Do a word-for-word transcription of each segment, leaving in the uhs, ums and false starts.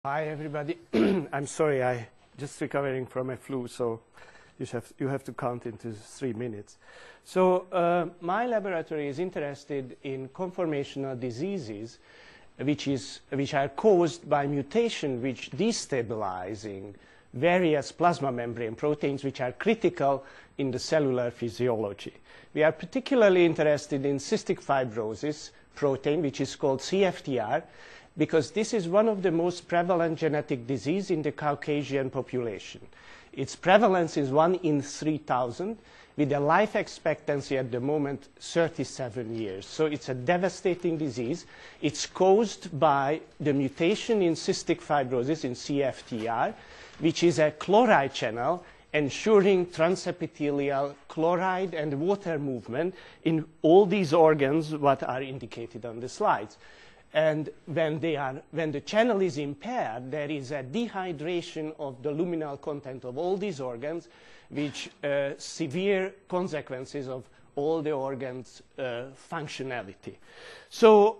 Hi, everybody. I'm sorry, I'm just recovering from a flu, so you have, you have to count into three minutes. So uh, my laboratory is interested in conformational diseases which, is, which are caused by mutation which destabilizing various plasma membrane proteins which are critical in the cellular physiology. We are particularly interested in cystic fibrosis protein, which is called C F T R, because this is one of the most prevalent genetic diseases in the Caucasian population. Its prevalence is one in three thousand, with a life expectancy at the moment thirty-seven years. So it's a devastating disease. It's caused by the mutation in cystic fibrosis in C F T R, which is a chloride channel ensuring transepithelial chloride and water movement in all these organs what are indicated on the slides. And when, they are, when the channel is impaired, there is a dehydration of the luminal content of all these organs, which uh, severe consequences of all the organs' uh, functionality. So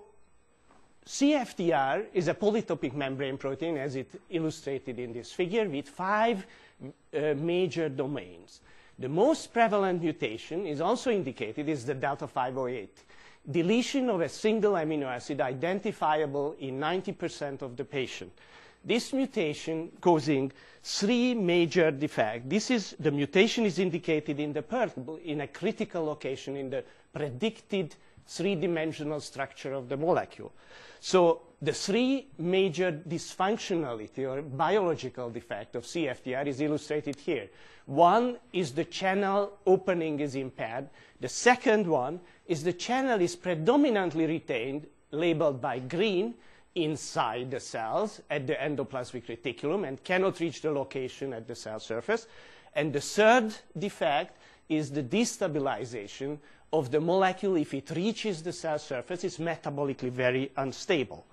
C F T R is a polytopic membrane protein, as it illustrated in this figure, with five uh, major domains. The most prevalent mutation is also indicated is the delta five oh eight. Deletion of a single amino acid identifiable in ninety percent of the patient. This mutation causing three major defects. This is, the mutation is indicated in the purple in a critical location in the predicted three-dimensional structure of the molecule. So the three major dysfunctionality or biological defect of C F T R is illustrated here. One is the channel opening is impaired. The second one is the channel is predominantly retained, labeled by green, inside the cells at the endoplasmic reticulum and cannot reach the location at the cell surface. And the third defect is the destabilization of the molecule. If it reaches the cell surface, it's metabolically very unstable.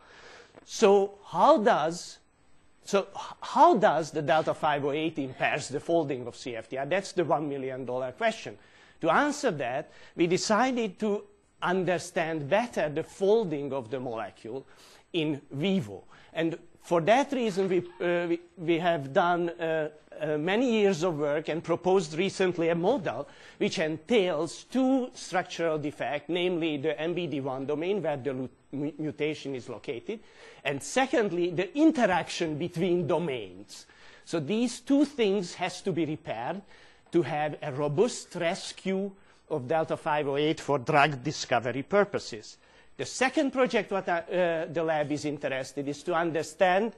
So how does So how does the delta five oh eight impairs the folding of C F T R? That's the one million dollar question. To answer that, we decided to understand better the folding of the molecule in vivo. And for that reason, we, uh, we, we have done uh, uh, many years of work and proposed recently a model which entails two structural defects, namely the M B D one domain, where the mutation is located, and secondly, the interaction between domains. So these two things has to be repaired to have a robust rescue of delta five oh eight for drug discovery purposes. The second project what uh, the lab is interested is to understand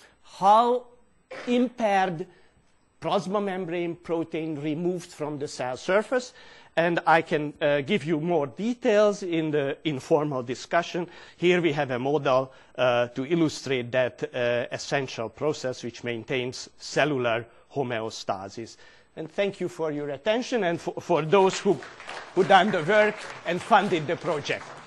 how impaired plasma membrane protein removed from the cell surface, and I can uh, give you more details in the informal discussion. Here we have a model uh, to illustrate that uh, essential process which maintains cellular homeostasis. And thank you for your attention and for, for those who, who done the work and funded the project.